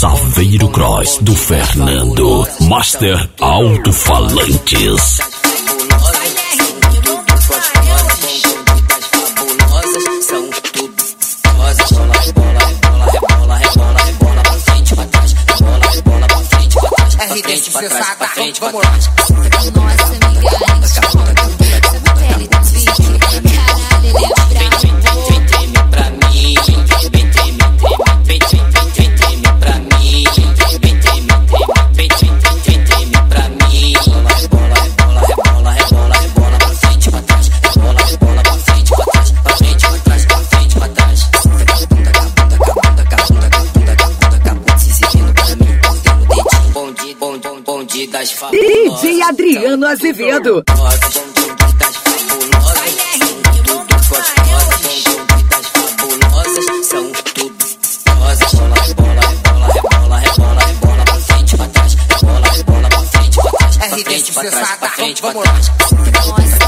Saveiro Cross do Fernando, Master Alto-Falantes. RDS cessada, vamos Nossa, lá. amiga, essa pele tá pique. Caralho, ele é brabo. Treme pra mim, vem treme pra mim, vem treme pra mim. Rebola pra frente, pra trás, rebola pra frente, pra trás, pra frente, pra trás, pra frente, pra trás. Bunda, se sentindo pra mim, mordendo o dedinho. Bonde das fabulosas. DJ Adriano Azevedo. São tudo rosas. Rebola pra frente, pra trás. Rebola pra frente, pra trás. RDS cessada, vamos lá. Nossa,